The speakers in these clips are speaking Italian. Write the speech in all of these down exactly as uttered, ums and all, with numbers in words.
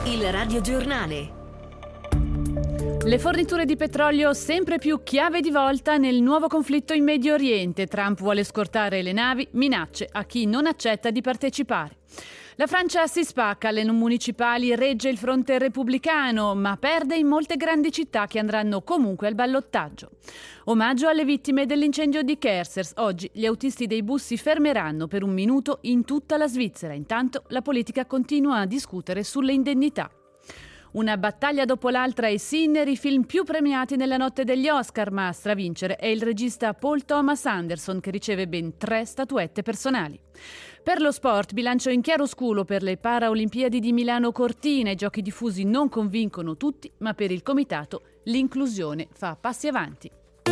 Il radiogiornale. Le forniture di petrolio sempre più chiave di volta nel nuovo conflitto in Medio Oriente. Trump vuole scortare le navi, minacce a chi non accetta di partecipare. La Francia si spacca, alle municipali regge il fronte repubblicano, ma perde in molte grandi città che andranno comunque al ballottaggio. Omaggio alle vittime dell'incendio di Kersers. Oggi gli autisti dei bus si fermeranno per un minuto in tutta la Svizzera. Intanto la politica continua a discutere sulle indennità. Una battaglia dopo l'altra e Sinner, i film più premiati nella notte degli Oscar, ma a stravincere è il regista Paul Thomas Anderson, che riceve ben tre statuette personali. Per lo sport, bilancio in chiaroscuro per le Paraolimpiadi di Milano Cortina. I giochi diffusi non convincono tutti, ma per il comitato l'inclusione fa passi avanti.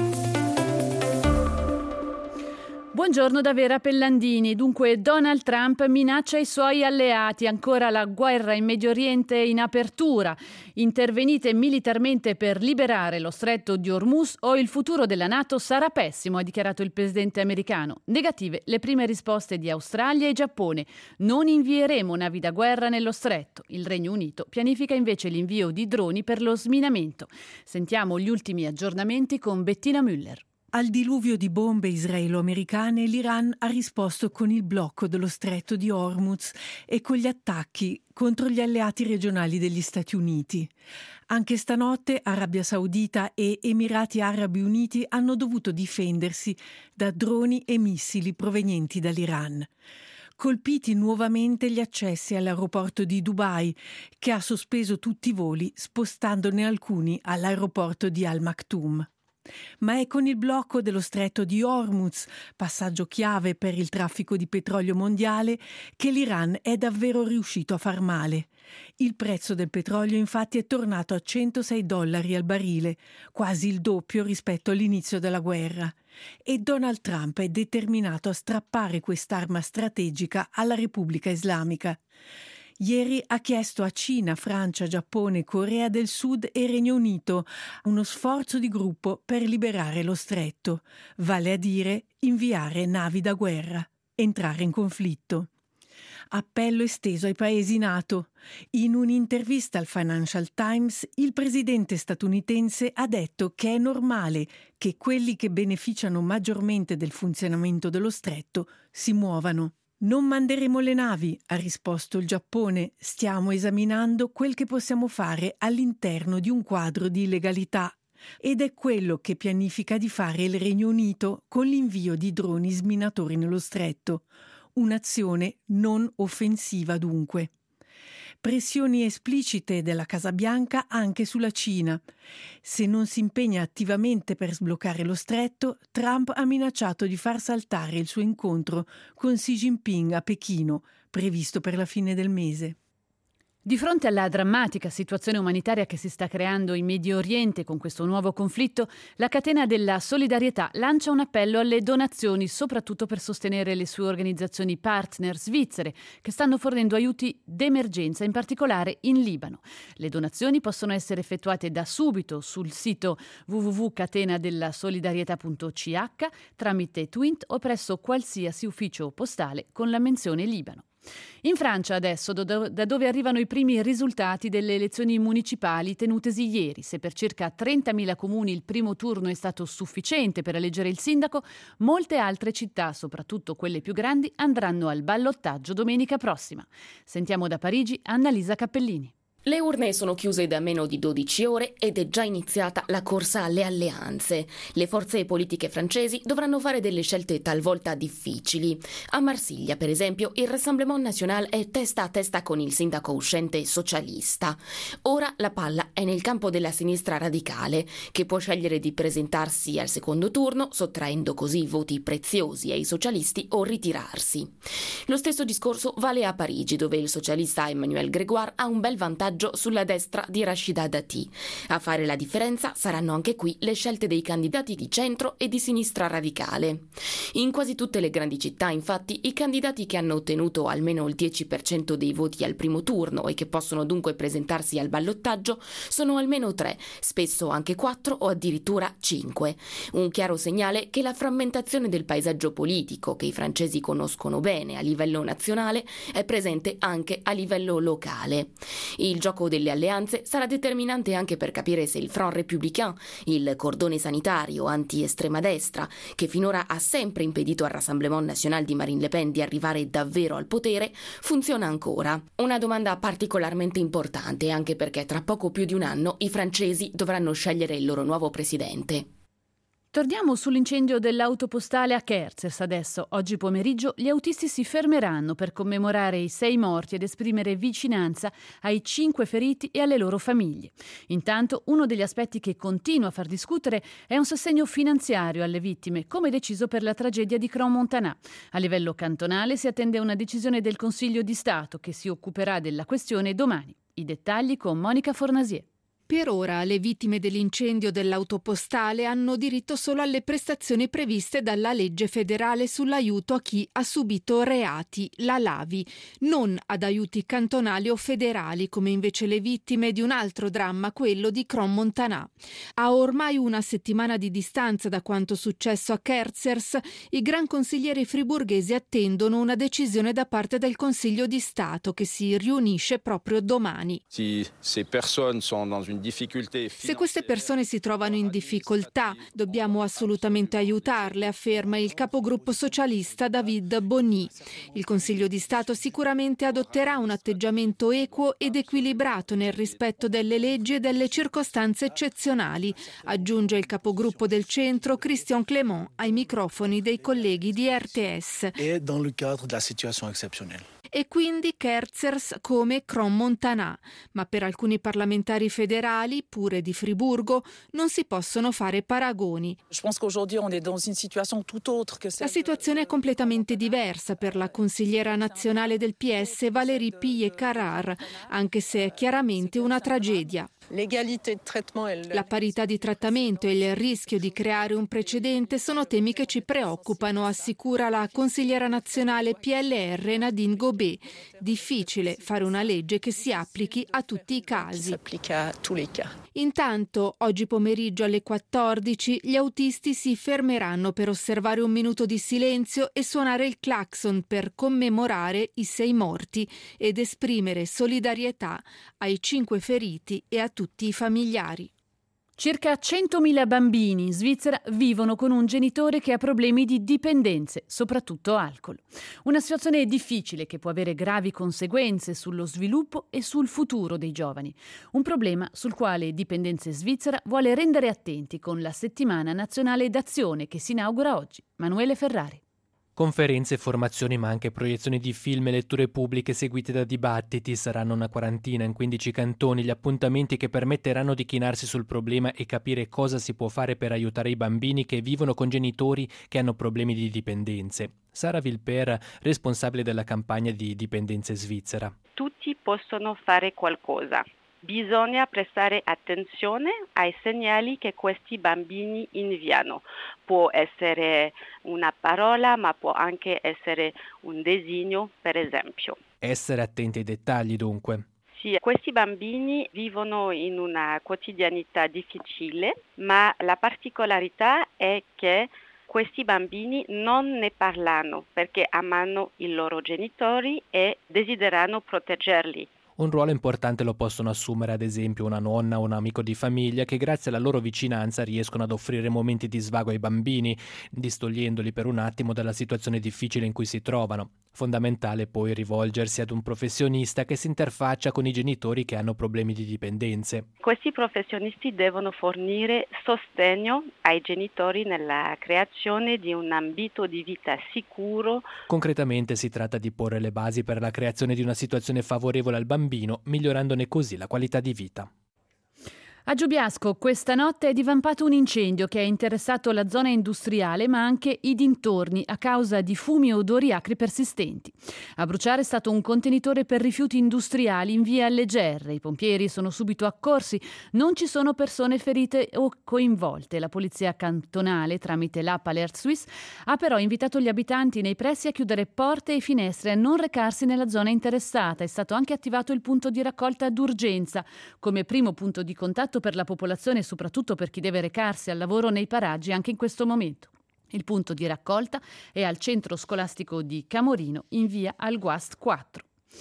Buongiorno da Vera Pellandini. Dunque Donald Trump minaccia i suoi alleati, ancora la guerra in Medio Oriente in apertura. Intervenite militarmente per liberare lo stretto di Hormuz o il futuro della NATO sarà pessimo, ha dichiarato il presidente americano. Negative le prime risposte di Australia e Giappone. Non invieremo navi da guerra nello stretto. Il Regno Unito pianifica invece l'invio di droni per lo sminamento. Sentiamo gli ultimi aggiornamenti con Bettina Müller. Al diluvio di bombe israelo-americane l'Iran ha risposto con il blocco dello stretto di Hormuz e con gli attacchi contro gli alleati regionali degli Stati Uniti. Anche stanotte Arabia Saudita e Emirati Arabi Uniti hanno dovuto difendersi da droni e missili provenienti dall'Iran. Colpiti nuovamente gli accessi all'aeroporto di Dubai, che ha sospeso tutti i voli spostandone alcuni all'aeroporto di Al Maktoum. Ma è con il blocco dello stretto di Hormuz, passaggio chiave per il traffico di petrolio mondiale, che l'Iran è davvero riuscito a far male. Il prezzo del petrolio infatti è tornato a centosei dollari al barile, quasi il doppio rispetto all'inizio della guerra. E Donald Trump è determinato a strappare quest'arma strategica alla Repubblica Islamica. Ieri ha chiesto a Cina, Francia, Giappone, Corea del Sud e Regno Unito uno sforzo di gruppo per liberare lo stretto, vale a dire inviare navi da guerra, entrare in conflitto. Appello esteso ai paesi NATO. In un'intervista al Financial Times, il presidente statunitense ha detto che è normale che quelli che beneficiano maggiormente del funzionamento dello stretto si muovano. Non manderemo le navi, ha risposto il Giappone. Stiamo esaminando quel che possiamo fare all'interno di un quadro di legalità. Ed è quello che pianifica di fare il Regno Unito con l'invio di droni sminatori nello stretto. Un'azione non offensiva dunque. Pressioni esplicite della Casa Bianca anche sulla Cina. Se non si impegna attivamente per sbloccare lo stretto, Trump ha minacciato di far saltare il suo incontro con Xi Jinping a Pechino, previsto per la fine del mese. Di fronte alla drammatica situazione umanitaria che si sta creando in Medio Oriente con questo nuovo conflitto, la catena della solidarietà lancia un appello alle donazioni, soprattutto per sostenere le sue organizzazioni partner svizzere, che stanno fornendo aiuti d'emergenza, in particolare in Libano. Le donazioni possono essere effettuate da subito sul sito w w w punto catenadellasolidarietà punto c h, tramite Twint o presso qualsiasi ufficio postale con la menzione Libano. In Francia adesso, da dove arrivano i primi risultati delle elezioni municipali tenutesi ieri, se per circa trentamila comuni il primo turno è stato sufficiente per eleggere il sindaco, molte altre città, soprattutto quelle più grandi, andranno al ballottaggio domenica prossima. Sentiamo da Parigi Annalisa Cappellini. Le urne sono chiuse da meno di dodici ore ed è già iniziata la corsa alle alleanze. Le forze politiche francesi dovranno fare delle scelte talvolta difficili. A Marsiglia, per esempio, il Rassemblement National è testa a testa con il sindaco uscente socialista. Ora la palla è nel campo della sinistra radicale, che può scegliere di presentarsi al secondo turno, sottraendo così voti preziosi ai socialisti, o ritirarsi. Lo stesso discorso vale a Parigi, dove il socialista Emmanuel Grégoire ha un bel vantaggio sulla destra di Rachida Dati. A fare la differenza saranno anche qui le scelte dei candidati di centro e di sinistra radicale. In quasi tutte le grandi città, infatti, i candidati che hanno ottenuto almeno il dieci per cento dei voti al primo turno e che possono dunque presentarsi al ballottaggio sono almeno tre, spesso anche quattro o addirittura cinque. Un chiaro segnale che la frammentazione del paesaggio politico, che i francesi conoscono bene a livello nazionale, è presente anche a livello locale. Il gioco delle alleanze sarà determinante anche per capire se il Front Républicain, il cordone sanitario anti-estrema destra, che finora ha sempre impedito al Rassemblement National di Marine Le Pen di arrivare davvero al potere, funziona ancora. Una domanda particolarmente importante, anche perché tra poco più di un anno i francesi dovranno scegliere il loro nuovo presidente. Torniamo sull'incendio dell'autopostale a Kerzers adesso. Oggi pomeriggio gli autisti si fermeranno per commemorare i sei morti ed esprimere vicinanza ai cinque feriti e alle loro famiglie. Intanto, uno degli aspetti che continua a far discutere è un sostegno finanziario alle vittime, come deciso per la tragedia di Crans-Montana. A livello cantonale si attende una decisione del Consiglio di Stato che si occuperà della questione domani. I dettagli con Monica Fornasier. Per ora le vittime dell'incendio dell'autopostale hanno diritto solo alle prestazioni previste dalla legge federale sull'aiuto a chi ha subito reati, la LAVI, non ad aiuti cantonali o federali come invece le vittime di un altro dramma, quello di Crans-Montana. A ormai una settimana di distanza da quanto successo a Kerzers, i gran consiglieri friburghesi attendono una decisione da parte del Consiglio di Stato che si riunisce proprio domani. Si ces personnes sont dans une Se queste persone si trovano in difficoltà, dobbiamo assolutamente aiutarle, afferma il capogruppo socialista David Bonny. Il Consiglio di Stato sicuramente adotterà un atteggiamento equo ed equilibrato nel rispetto delle leggi e delle circostanze eccezionali, aggiunge il capogruppo del centro Christian Clément ai microfoni dei colleghi di R T S. E dans le cadre de la situation exceptionnelle. E quindi Kerzers come Crans-Montana, ma per alcuni parlamentari federali, pure di Friburgo, non si possono fare paragoni. La situazione è completamente diversa per la consigliera nazionale del P S Valérie Pillet-Carrard, anche se è chiaramente una tragedia. La parità di trattamento e il rischio di creare un precedente sono temi che ci preoccupano, assicura la consigliera nazionale P L R Nadine Gobet. Difficile fare una legge che si applichi a tutti i casi. Intanto, oggi pomeriggio alle quattordici, gli autisti si fermeranno per osservare un minuto di silenzio e suonare il clacson per commemorare i sei morti ed esprimere solidarietà ai cinque feriti e a tutti i familiari. Circa centomila bambini in Svizzera vivono con un genitore che ha problemi di dipendenze, soprattutto alcol. Una situazione difficile che può avere gravi conseguenze sullo sviluppo e sul futuro dei giovani. Un problema sul quale Dipendenze Svizzera vuole rendere attenti con la settimana nazionale d'azione che si inaugura oggi. Manuele Ferrari. Conferenze, formazioni ma anche proiezioni di film e letture pubbliche seguite da dibattiti. Saranno una quarantina in quindici cantoni gli appuntamenti che permetteranno di chinarsi sul problema e capire cosa si può fare per aiutare i bambini che vivono con genitori che hanno problemi di dipendenze. Sara Vilper, responsabile della campagna di Dipendenze Svizzera. Tutti possono fare qualcosa. Bisogna prestare attenzione ai segnali che questi bambini inviano. Può essere una parola, ma può anche essere un disegno, per esempio. Essere attenti ai dettagli, dunque. Sì, questi bambini vivono in una quotidianità difficile, ma la particolarità è che questi bambini non ne parlano perché amano i loro genitori e desiderano proteggerli. Un ruolo importante lo possono assumere ad esempio una nonna o un amico di famiglia che grazie alla loro vicinanza riescono ad offrire momenti di svago ai bambini, distogliendoli per un attimo dalla situazione difficile in cui si trovano. Fondamentale poi rivolgersi ad un professionista che si interfaccia con i genitori che hanno problemi di dipendenze. Questi professionisti devono fornire sostegno ai genitori nella creazione di un ambito di vita sicuro. Concretamente si tratta di porre le basi per la creazione di una situazione favorevole al bambino, migliorandone così la qualità di vita. A Giubiasco questa notte è divampato un incendio che ha interessato la zona industriale ma anche i dintorni a causa di fumi e odori acri persistenti. A bruciare è stato un contenitore per rifiuti industriali in via Alle Gerre. I pompieri sono subito accorsi, non ci sono persone ferite o coinvolte. La polizia cantonale tramite l'A P Alert Suisse ha però invitato gli abitanti nei pressi a chiudere porte e finestre e a non recarsi nella zona interessata. È stato anche attivato il punto di raccolta d'urgenza come primo punto di contatto per la popolazione e soprattutto per chi deve recarsi al lavoro nei paraggi anche in questo momento. Il punto di raccolta è al centro scolastico di Camorino in via Alguast quattro.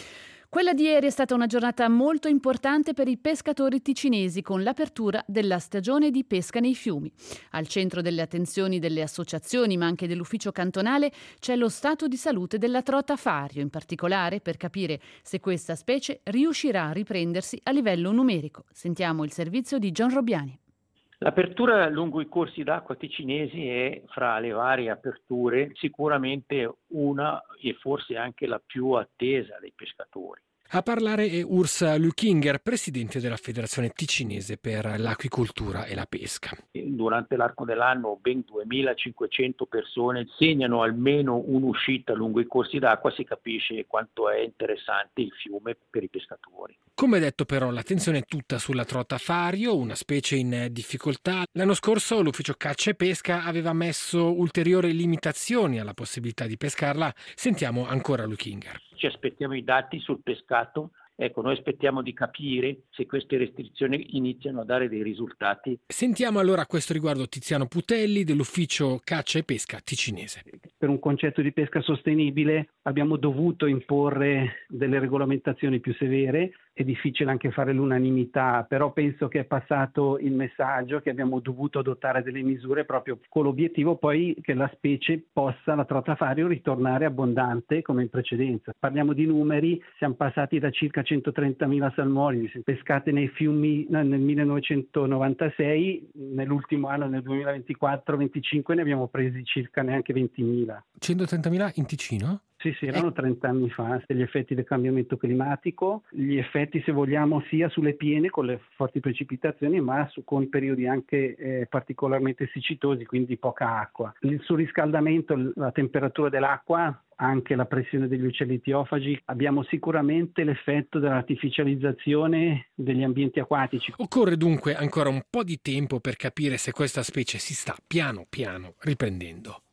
Quella di ieri è stata una giornata molto importante per i pescatori ticinesi con l'apertura della stagione di pesca nei fiumi. Al centro delle attenzioni delle associazioni ma anche dell'ufficio cantonale c'è lo stato di salute della trota fario, in particolare per capire se questa specie riuscirà a riprendersi a livello numerico. Sentiamo il servizio di John Robbiani. L'apertura lungo i corsi d'acqua ticinesi è, fra le varie aperture, sicuramente una e forse anche la più attesa dai pescatori. A parlare è Urs Lückinger, presidente della Federazione Ticinese per l'Aquicoltura e la Pesca. Durante l'arco dell'anno ben duemilacinquecento persone segnano almeno un'uscita lungo i corsi d'acqua, si capisce quanto è interessante il fiume per i pescatori. Come detto però, l'attenzione è tutta sulla trota fario, una specie in difficoltà. L'anno scorso l'ufficio caccia e pesca aveva messo ulteriori limitazioni alla possibilità di pescarla. Sentiamo ancora Lückinger. Ci aspettiamo i dati sul pescato. Ecco, noi aspettiamo di capire se queste restrizioni iniziano a dare dei risultati. Sentiamo allora a questo riguardo Tiziano Putelli dell'ufficio caccia e pesca ticinese. Per un concetto di pesca sostenibile abbiamo dovuto imporre delle regolamentazioni più severe. È difficile anche fare l'unanimità, però penso che è passato il messaggio che abbiamo dovuto adottare delle misure proprio con l'obiettivo poi che la specie possa, la trota fario, ritornare abbondante come in precedenza. Parliamo di numeri, siamo passati da circa centotrentamila salmonidi pescate nei fiumi nel millenovecentonovantasei, nell'ultimo anno, nel duemilaventiquattro venticinque, ne abbiamo presi circa neanche ventimila. centotrentamila in Ticino? Sì, sì, erano trenta anni fa, gli effetti del cambiamento climatico, gli effetti, se vogliamo, sia sulle piene con le forti precipitazioni, ma su, con periodi anche eh, particolarmente siccitosi, quindi poca acqua. Il surriscaldamento, la temperatura dell'acqua, anche la pressione degli uccelli tiofagi, abbiamo sicuramente l'effetto dell'artificializzazione degli ambienti acquatici. Occorre dunque ancora un po' di tempo per capire se questa specie si sta piano piano riprendendo.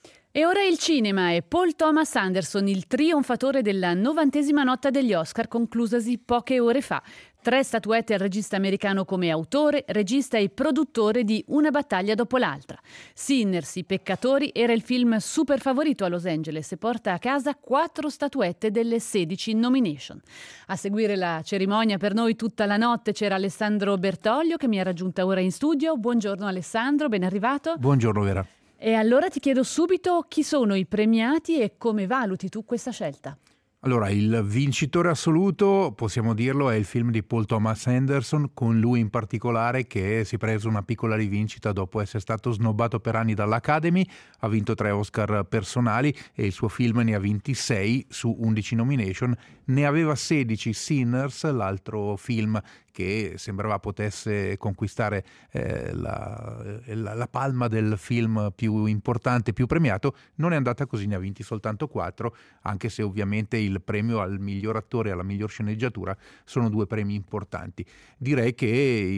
E ora il cinema e Paul Thomas Anderson, il trionfatore della novantesima notte degli Oscar conclusasi poche ore fa. Tre statuette al regista americano come autore, regista e produttore di Una battaglia dopo l'altra. Sinners, I peccatori, era il film super favorito a Los Angeles e porta a casa quattro statuette delle sedici nomination. A seguire la cerimonia per noi tutta la notte c'era Alessandro Bertoglio che mi ha raggiunta ora in studio. Buongiorno Alessandro, ben arrivato. Buongiorno Vera. E allora ti chiedo subito chi sono i premiati e come valuti tu questa scelta? Allora, il vincitore assoluto, possiamo dirlo, è il film di Paul Thomas Anderson, con lui in particolare che si è preso una piccola rivincita dopo essere stato snobbato per anni dall'Academy, ha vinto tre Oscar personali e il suo film ne ha vinti sei su undici nomination, ne aveva sedici Sinners, l'altro film che sembrava potesse conquistare eh, la, la, la palma del film più importante, più premiato. Non è andata così, ne ha vinti soltanto quattro, anche se ovviamente il premio al miglior attore e alla miglior sceneggiatura sono due premi importanti. Direi che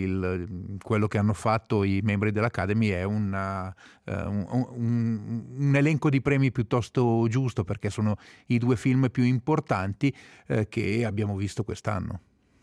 il, quello che hanno fatto i membri dell'Academy è una, uh, un, un, un elenco di premi piuttosto giusto, perché sono i due film più importanti uh, che abbiamo visto quest'anno.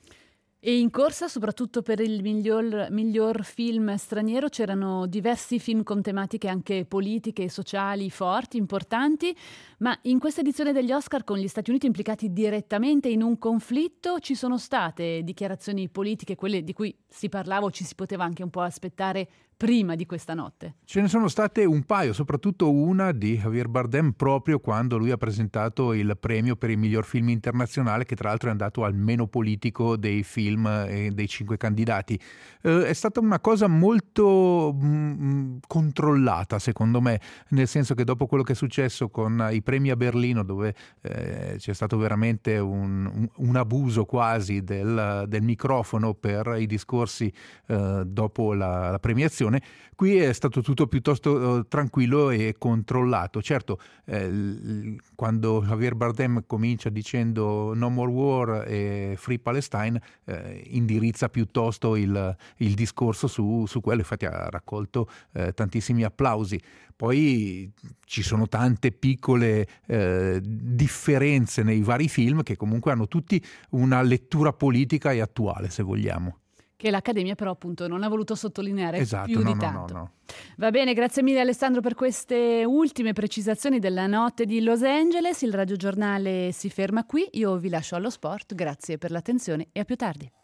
E in corsa, soprattutto per il miglior, miglior film straniero, c'erano diversi film con tematiche anche politiche e sociali forti, importanti, ma in questa edizione degli Oscar, con gli Stati Uniti implicati direttamente in un conflitto, ci sono state dichiarazioni politiche, quelle di cui si parlava o ci si poteva anche un po' aspettare prima di questa notte? Ce ne sono state un paio, soprattutto una di Javier Bardem proprio quando lui ha presentato il premio per il miglior film internazionale, che tra l'altro è andato al meno politico dei film e dei cinque candidati. Eh, è stata una cosa molto mh, controllata secondo me, nel senso che dopo quello che è successo con i premi a Berlino, dove eh, c'è stato veramente un, un, un abuso quasi del, del microfono per i discorsi eh, dopo la, la premiazione, qui è stato tutto piuttosto uh, tranquillo e controllato. Certo, eh, l- quando Javier Bardem comincia dicendo No More War e Free Palestine, eh, indirizza piuttosto il, il discorso su, su quello, infatti ha raccolto eh, tantissimi applausi. Poi ci sono tante piccole eh, differenze nei vari film che comunque hanno tutti una lettura politica e attuale, se vogliamo. Che l'Accademia però appunto non ha voluto sottolineare esatto, più no, di no, tanto. No, no. Va bene, grazie mille Alessandro per queste ultime precisazioni della notte di Los Angeles. Il radiogiornale si ferma qui, io vi lascio allo sport, grazie per l'attenzione e a più tardi.